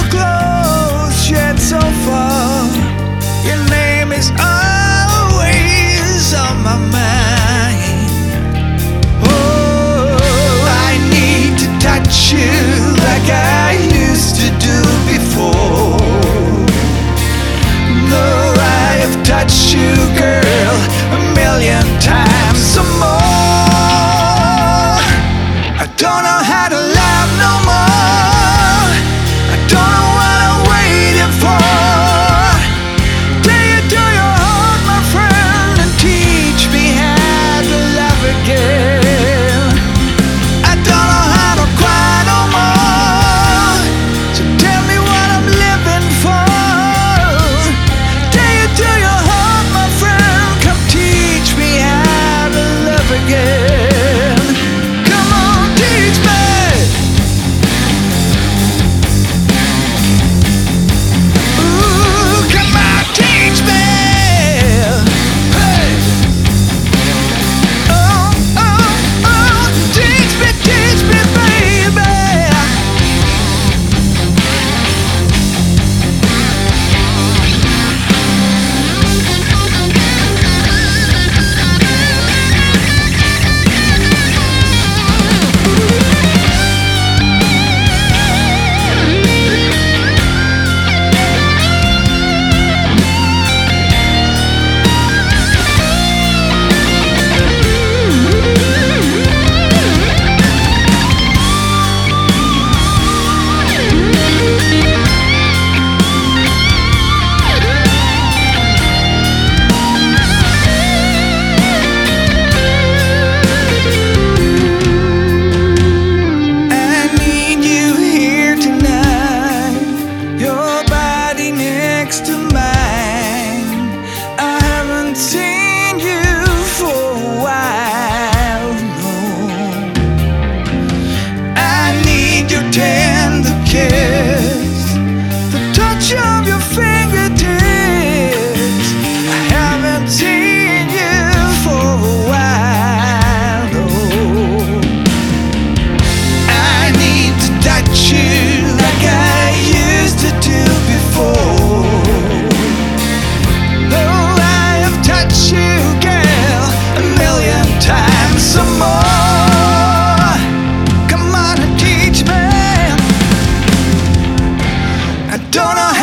close yet so far. Your name is always on my mind. Oh, I need to touch you like I used to do before. No, I have touched you, girl, a million times or more. I don't know how to love no more. I don't know what I'm waiting for. Take it to your heart, my friend, and teach me how to love again. I don't know how to cry no more, so tell me what I'm living for. Take it to your heart, my friend, come teach me how to love again. Come on, teach me. Ooh, come on, teach me. Hey. Oh, oh, oh, teach me, baby. I need you here tonight, your body next to mine. I haven't seen you for a while, no. I need your tender kiss, the touch of your fingertips. I haven't seen you for a while, no. I need to touch you like I used to do before. Oh, I have touched you, girl, a million times or more. Come on and teach me. I don't know